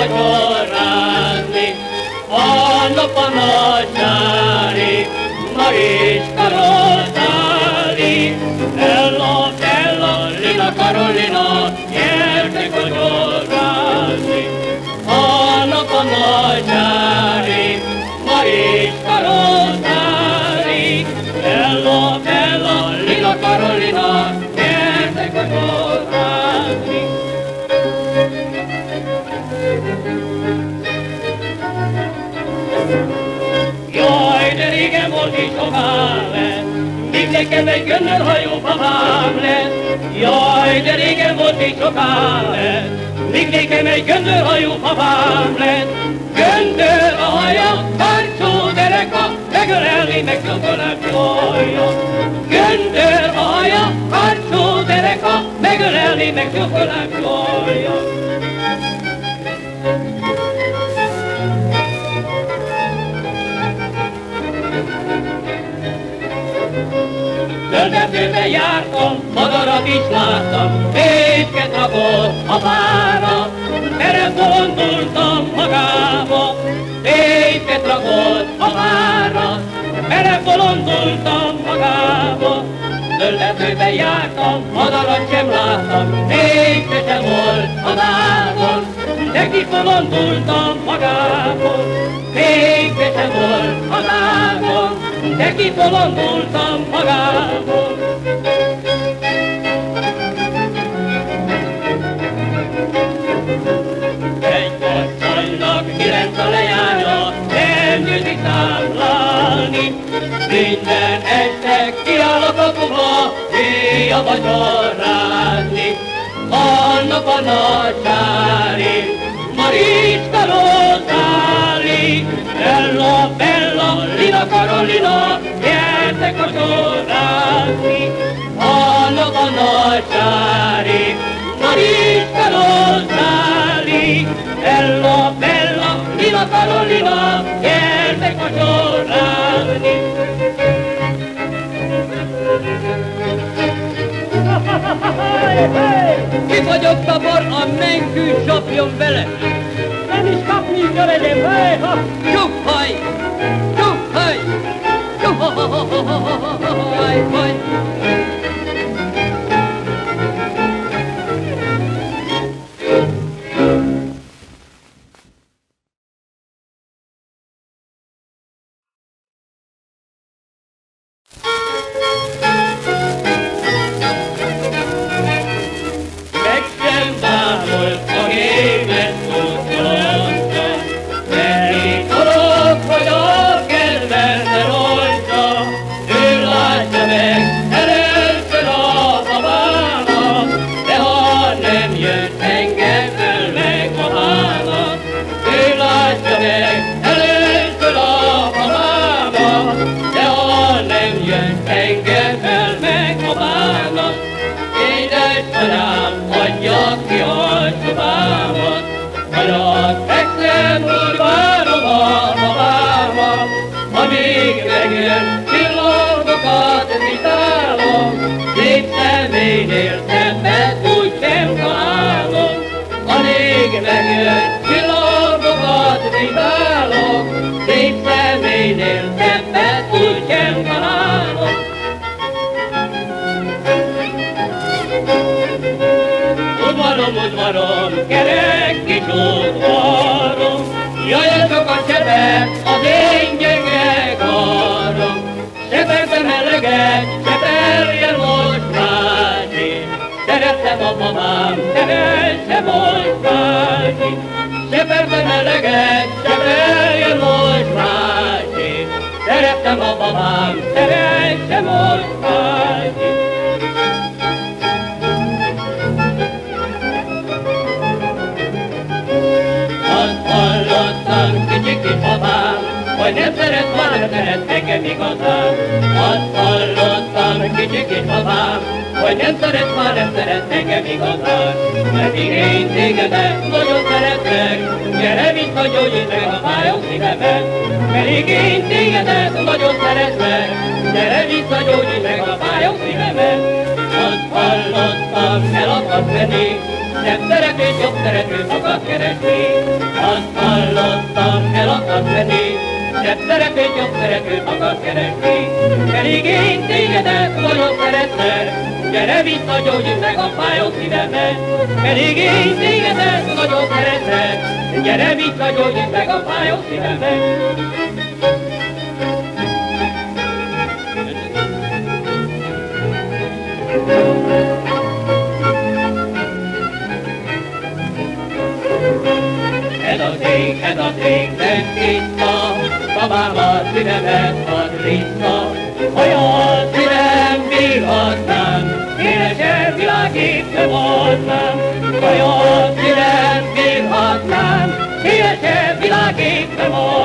vacsorázni, a nap a nagysári, Mariska Rozáli. Ella, Ella, Lina Karolina, gyertek vacsorázni, a nap a nagysári, Mariska Rozáli. Ella, Ella, Lina Karolina, gyertek vacsorázni. Jaj, de régen volt és hová lett, még nekem egy göndörhajú babám lett. Jaj, de régen volt és soká lett, még nekem egy göndörhajú babám lett. Göndör a haja, karcsú dereka, megölelni, megcsókolni jajja. Göndör a haja, karcsú dereka, megölelni, megcsókolni jajja. Töltetőbe jártam, madarat is láttam, fészket rakott a fára. Belefondultam magába, fészket rakott a fára. Belefondultam magába, töltetőbe jártam, madarat sem láttam, fészke sem volt a váron. De kifondultam magába, fészke sem volt a váron. De kifondultam magából. Egy asszonynak 9 a leánya, nem győzik számlálni. Minden este kiáll a kapuba, éjjel vacsorázni. Annak a nagysári, Mariska Rozáli. Ella, Bella, Lina Karolina, gyertek vacsorázni. Annak a nagysári, Mariska Rozáli. Ella, Bella, Lina Karolina, gyertek vacsorázni. Ki vagyok tabor, a menkű csapjon bele. Nem is kapni is jövedem, haj-ha! Csuk-haj! Csuk-haj! Csuk-haj! Udvarom, kerek kis udvarom, jaj, sokat sebet az én gyenge karom. Sepertem eleget, seperjen most másik, szerettem a babám, szeresse most másik. Sepertem eleget, seperjen most másik, szerettem a babám, szeresse most másik. Kicsi kis babám, hogy nem szeret, már nem szeret nekem igazán. Azt hallottam, kicsi kis babám, hogy nem szeret, már nem szeret nekem igazán. Pedig én tégedet nagyon szeretlek, gyere vissza, gyógyítsd meg a fájó szívemet. Pedig én tégedet nagyon szeretlek, gyere vissza, gyógyítsd meg a fájó szívemet. Azt hallottam, el akarsz menni, nem szeretés, jobb szeretőt akarsz keresni. Azt hallottam, el akarsz menni, szebb szeretőt, jobb szeretőt akarsz keresni. Pedig én tégedet nagyon szeretlek, gyere vissza, gyógyítsd meg a fájó szívemet. Pedig én tégedet nagyon szeretlek, gyere vissza, gyógyítsd meg a fájó szívemet. Ez a cég, tedd vissza, babám a szívemet add vissza. Olyan szívem bírhatnám, élesen világít nem adnám. Olyan szívem bírhatnám, élesen világít nem adnám.